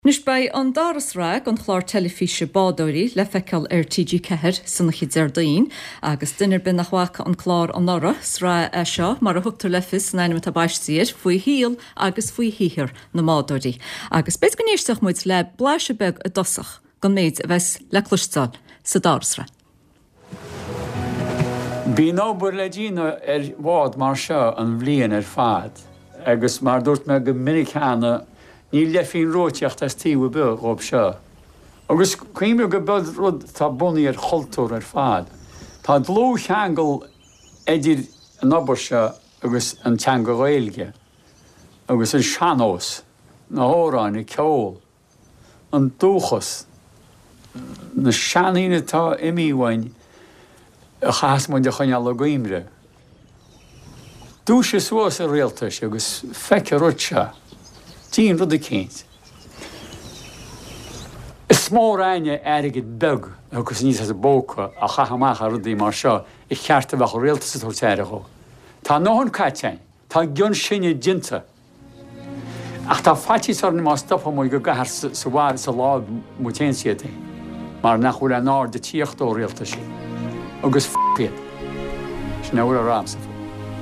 Nus bei an daras rag an chlár telefíse bádóirí le feiceal TG Ceathair sanna chi Deardaoin agus duine bin nachhacha an chlár an nora srá seo mar a thugtar lefis naine a baistíir faoi híal agus faoi híhir na mádóirí. Agus beit go níosteach muid le blaise beg a dosach gan méid a bheits le clustáil sa darasra. Bí nóbur le dína bhád mar seo an bhliain fad agus mar dúirt me go minicána ní lefín róteacht as tíú bug op seo. Agus cuimú go bud rud tá bunaí choultúr fad. Tá dlú cheangal idir an obair seo agus an teanga Gaeilge, agus an seanós, na hóráin i ceol, an dúchas, na seanína tá imíhain a chasmhain de chuine le gaimre. Dúis is suas a réaltais agus feice rud seo. Tín rud a céint. Is smór aine airigid beg agus níos a bóca a chahamach a rudaí mar seo I chearta bheach réaltas a tuairteirigh. Tá nóhan caiitein, tá gion sinne dinta. Ach tá fatí sarna má stoppa mó go gahar sa bhhair sa lád mutéinsiata. Mar nachhuiil an ár de tíochtó réaltas sin. Agus f***iad. Sneúil a rám sa fó.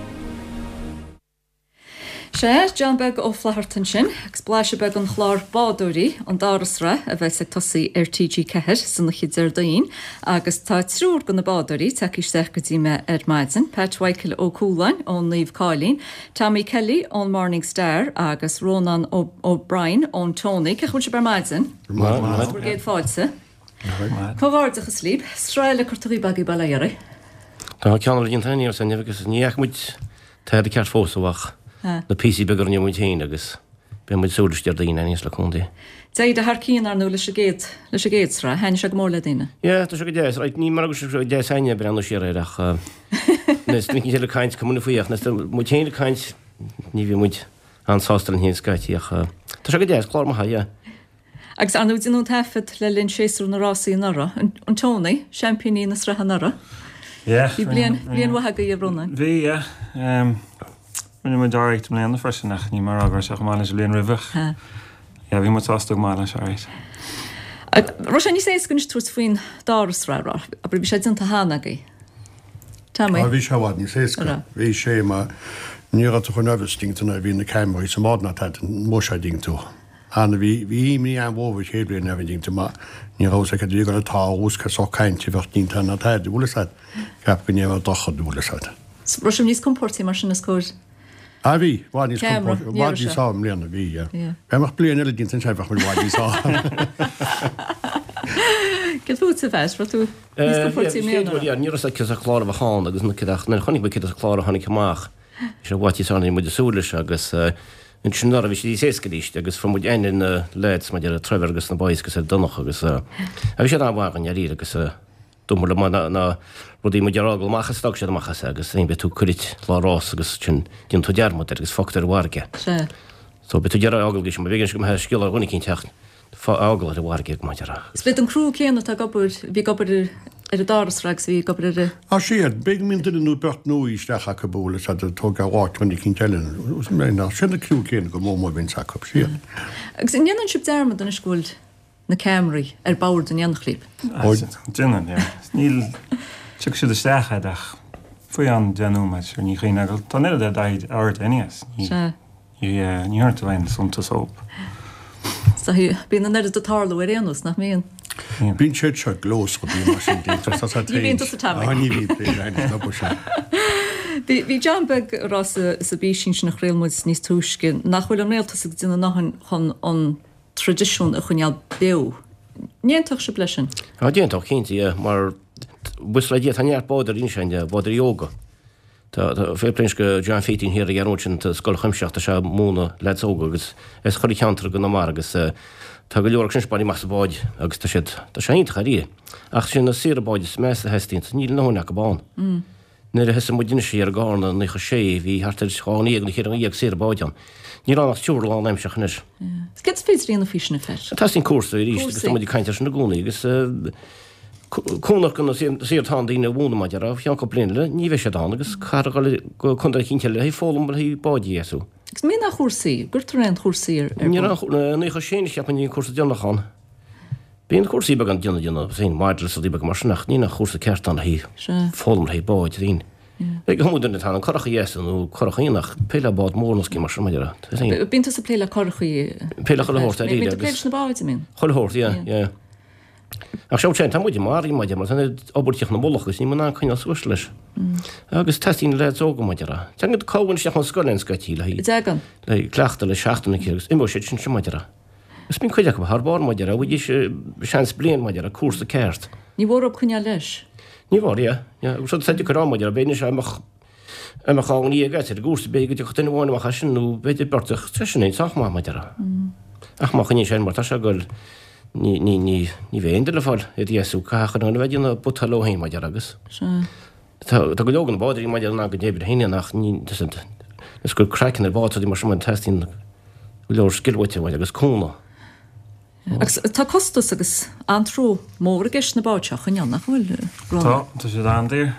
Sé John beg ó flahartan sin, agus blaise beg an chlár bádóirí an darasra a bheits ag tosaí TG Ceathair sanna chi Deardaoin, agus tá trúr go na bádóirí takeísteach go dtí me maidin, Pat Weichel ó Cúlain ón Naomh Cáilín, Tammy Kelly ón Morning Star agus Ronan O'Brien ón Tony. Cechuil se bar maidin? Géad fáilsa. Cóhardach a slíb, Stráile curtaí bagí bailairí. Tá ceanna gin taíar san nevegus níach muid tá ceart fósahach. Na PC begur ní muid agus be muid súlaiste daoine níos le chundaí. Déad a thcíín ar nó leis a géadsra, haine se go mór le daine? Tá se go déas, ní mar agus déaine bre an séireach. Nes ní le caiint cumúna faoíoch, nes mu chéine caiint ní bhí muid ansásta an híon scaitiíoch. Tá se go déas chlár maithe. Agus anú dínú tefid le linn séú na rásaí nara, an tónaí, championí na sratha nara? Bhí blion wathaga I bhrónain? Bhí, When you direct me on the first nach ní mar agur seach mála blion ribh. Ja, bhí mu tástag mála seáid. Ro sé ní sé gunn trús faoin darasrá, a bhí sé dinta hánagaí. Tá mé? Bhí sehád ní sé bhí sé má níra chu nervvstingtena bhí na caiimí sa mána mó sé ding tú. Anna bhí mí an bhóh chéblion nevdingta má nírás a dí go atá úsca só caiinte bhechtínta na taid bhúlasáid cap go néh dochad bhúlasáid. Ro sem níos compórtaí mar sin na scóir. A bhí bhád sam léanana bhí. Beach blion eile dín sefach bhil bhád sá. Ge tú sa bheits tú níras a cus a chlár a cháin agus na chonig be a chlár a chonig amach sé bhhaití sanna mu a súlas agus in sin nar a bhí sécadíiste agus fá muid ein leid ma ar a trefir agus na báisgus a donach agus a bhí sé áhhagan a rí agus dumar na rudí mu dearrágal machchas stag sé amachchas agus be tú chuit lárás agus sin dín tú dearmod agus fogtar bhharge. So be tú dear ágal sem bhégin gom he skill a runnig cinn techt fá ágal a bhharge go maidir. Split an crú céanna tá gabbar bhí gabbar ar a darasrags bhí gabbar A siad, big minta nú bert nó isteach a bóla a tóg aháin cinn tellin. Sinna crú céanna go mómó vin sacb siad. Agus in dhéanaan sib dearmad an iscúil na Camry báir den Janachlíb. Dinan, ja. Níl tuag siad isteach ach faoi an deanúid ar ní chéine agil. Tá net a daid áirt ainias. Ní hart a bhain sunta sóp. Bhín an neidir dotála ar réanús nach míon. Bín sé se glós go bí mar sin Bhí John beg rá sa bí sin nach réalmid níos túiscin nachhfuil an réaltas duna nachan chun an tradiisiún a chuneal beú. Níontoch se bleisin? Díontoch cinnti, mar bus le dí tanear báidir inseinde báidir yoga. Tá féplins go John Feating hir a ghearúin tá scoil chuimseach a se múna leóga agus is choirí cheantar go mar agus tá go leorach sin spáí mas báid agus tá sé charí. Ach sin na sira báid is meas a hetíint, níl nóna go bán. Nuair a hesa mu duine sé ar gána na chu sé hí hartar cháíag na chéar an íag sira báidan. Ní annach túúr lá imseach nes. Get féidir íonna físna fer. Tá sin cuasa rí agus muid caiintear sin na gúnaí agus cúnach gan séirtá dína bhúna maidir a fian go blianile, ní bheith sé dána agus chunta cinnteile hí fólam hí báidí éú. Gus mí nach chósaí, gur an chósaí Ní sé ceapan í cuasa deannachán. Bíon cuasaí bag an dionana sin maidir sa dí bag mar nach ní nach chósa ceirtan hí fólam hí báid rín. Ag hamúdan na tána choracha dhéanú chorachaíach péile bád mórnascí mar semaidir. Bínta sa pléile chorachaí Péile chohort rí na báid min. Chohort, é. Ach seo sé muidir marí maidir mar sanna obbúteach na bolachas ní man chuine suas leis. Agus testín le óga maidera. Teangad cáhann seach an scolenskatí le hí. Degan. Le cleachta le seachtainna cégus imó sé sin sem maidera. Gus bín chuideach thbár maidera, bhfuil sé seans blian maidera cuasa ceirt. Ní bhór op chuine leis. Ní bhór, gus sé churá maidera béine sé amachán í gaiir a gústa bé go chutain bháinach sinú beidir bertach tuisinaachmá maidera. Ach má chuní sé mar tá se goil ní bhéidir le fáil i dhéasú cachan an bheith na butalóhain maidera agus. Tá go legan báidir í maidera ná go débir héine nach ní is gur crackan ar báta dí mar sem an testín leir skillhaite maid agus cúna. Tá costas agus antrú mór a gist na báteach an annach bhfuil Tá sé andir.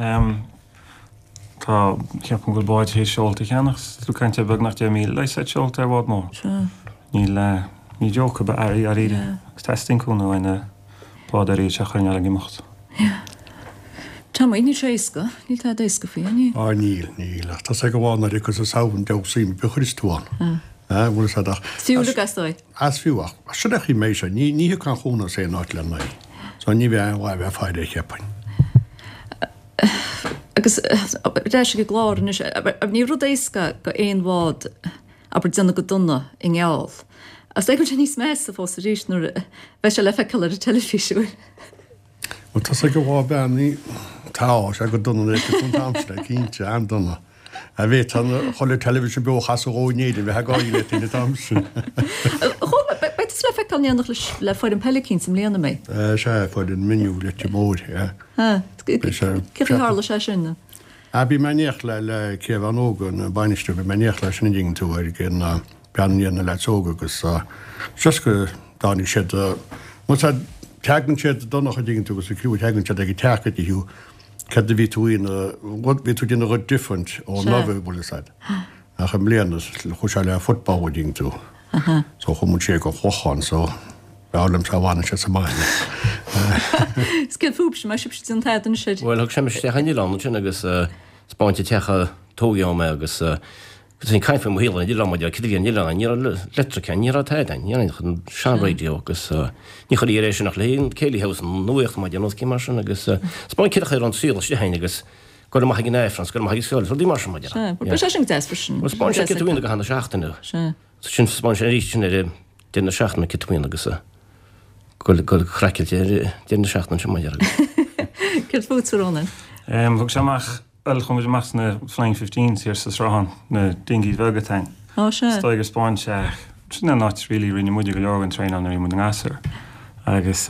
Tá ceapan go báid hé seolta cheannach, tú caiinte bag nach 10,000 leis sé seolta ar bhád mór. Ní joca ba a ríide. Testing cúna bhaine bád a ríide se chuine le gimocht. Tá ní séisca, ní tá déisca fí ní? Níl. Tá sé go bhána ri sa saohann de síim buchiristúán. Bhfuil sé Fiúla gasdóid? As fiúach. Siach í mééis ní can chúna sé náit le naí. Tá ní bheith bhhaid bheith fáide chepain. Agus réis go gláir ní rud éisca go éon bhád aber dena go duna i ngeall. As go níos meas a fós a ríis nuair bheith se le feiceil ar a telefísiúil. Tá sé go bhá beanní tá sé go duna chun tamsle cínte an duna. A bheit an choir televísin be chas ónéidir bheit gáí le in tamsin. Beitas le feiceilníannach le foiid an pelicín sem léana mé? sé foiid an miniú le mór. Ceir hála sé sinna? A bí meíocht le céh an ógan bainisteú be meíocht lei sin ding tú ar gin beanana le óga agus go dánig sé tegann sé donnach a ding tú agus clú tegann sé ag techa í hiú ce ví túin ví tú dina rud different ó nóhbul said. A chu mléanas chu se le futbal ding tú. So chum sé go chochan so belam se bhhaine sé sa maine. Ske fúp sem si an taidan sé. Well sem chaní lá sin agus spáinte techa tóá me agus sin caiimfim héile í láid cíon ní ní letracha ní taidan, ní chun seanréidio agus ní chu éis sin nach léon céilíhesan nuocht mai an cí mar sin agus spáin cecha an síla sé haine agus go mai gin éfrans go mai sscoil dí mar sem maidir. Be sin deisfrisin. Spáin sé túine go hanna seachtainna. Sin spáin sé rí sin déna seachna kitúine agus go chraceil déna seachna sem maidir. Ceir fútúrónna? Bhg seach chum meach na Flying 15 sír sa sráhan na dingií bhegatein. Stoigur spáin seach sinna náit rilí rinne muidir go leorgan trein an mu gasar. Agus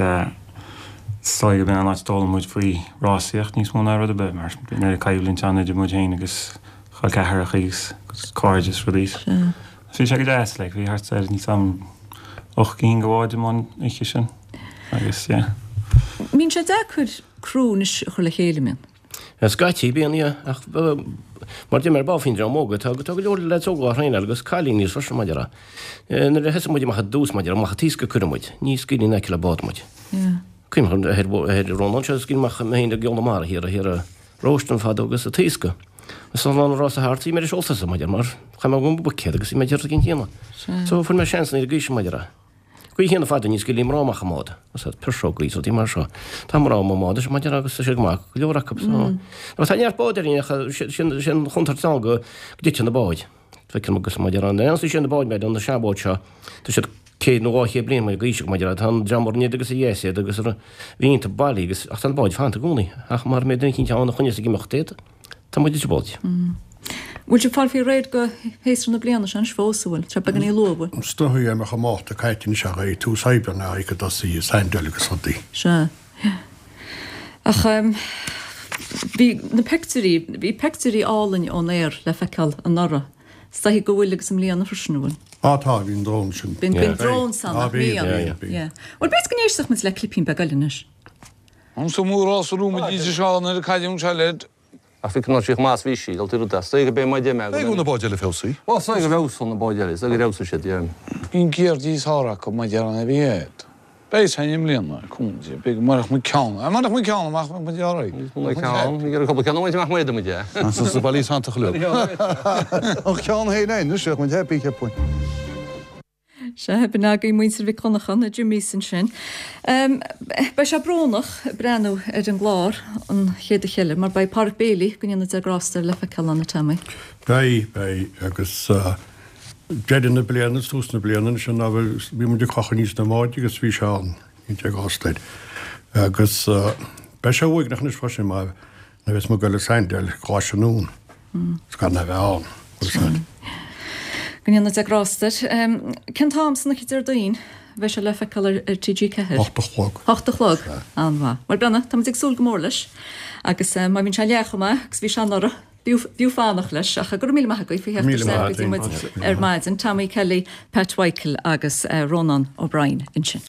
stoigur ben an náit dóla muid faoi ráíocht níos mó rud a be mar na caiúlinn teanna de muhéin agus chail cethir a chugus cóides rudís. Fi sé go déas le bhí hart ní sam 8 cín goháide man iche sin agus Mín sé de chud crúnis chu le chéile min. Skytí bíon ach mar mar báfinn móga tá go leor le óga réine agus cailín níos far maidirra. Na he muid mar dús maidir mar tíca chumuid, níos cíní ne le bádmuid. Cuim Ron se cin héine gna mar hir a hir a róstan fad agus a tíca. san an rás a hartí mar solta sa maidir mar chaim go bucé agus i meidir gin chéna. So fun me seansan ir gíisi maidirra. Gui chéanana fáda níos go lím rámach mád, as persó gís ó tí mar seo. Tá rá máda sem maidir agus sé goach go leorach. No tá near báidir sin chuntartá go ditna na báid. Fecin agus maidir an an sin na báid meid an na sebáid seo. Tá sé cé nóáché blin me gíisiach maidir an dramor ní agus a dhéé agus vínta bailí agus ach an báid fanta gúnaí ach mar mé cinn teánna chuine a gimachtéad. Tá muidir báid. Bhil fá fí réid go hééisna blianana an sfósúil tre gan í loba. Stohuií me go máta caiitin se é tú saibna go dosí seindegus sodí. Se. Ach hí na pectorí hí pectorí álainn ón éir le feiceil an nara. Sta hí go bhfuil sem líana frisnúil. Tá hín drón sin. Bín drón san. Bhil bes gnéisteach mit le clipín be galinis. An so múrásúm díidir seán ar caiidirún se leid a fi ná sich más víí, al tú ige bé mai me. Éúna báile fésaí? Well ige bhson na báile, ige rasa sé dé. Ín géir díosthra go mai dearan a bhíhéad. Béis haim líonna chunte, be marach mu cean. A marach mu cean amach mu dearaí. gur go ceanid meach muide muide. Sa bailí Santa le. Ó cean héine nu seach mu hepi cepoint. Se heb ag í muintir bhí connachan a Jimmysan sin. Bei se brnach brenn ar an glár an chéad a chiile, mar bei Park Bailey gonne a grástar le ce na tamai. Bei agus Jedin na bliana túsna blianan sin bhí mu de chochan níos na máid agus bhí seán í te gásteid. Agus be se bhig nach fa sin má na bheits mo goile seindeil gáisianún gan na bheán. Gonne a grástar. Ken Thomson na chiidir daoin, bheith se le fecail ar TG ceir? 8 chlog anha. Mar brena, tá ag súl go mór leis, agus má bhín se leachcha gus bhí seanara Bíú fánach leis a gur mí go fi ar maidin Tammy Kelly, Pat Weichel agus Ronan O'Brien in sin.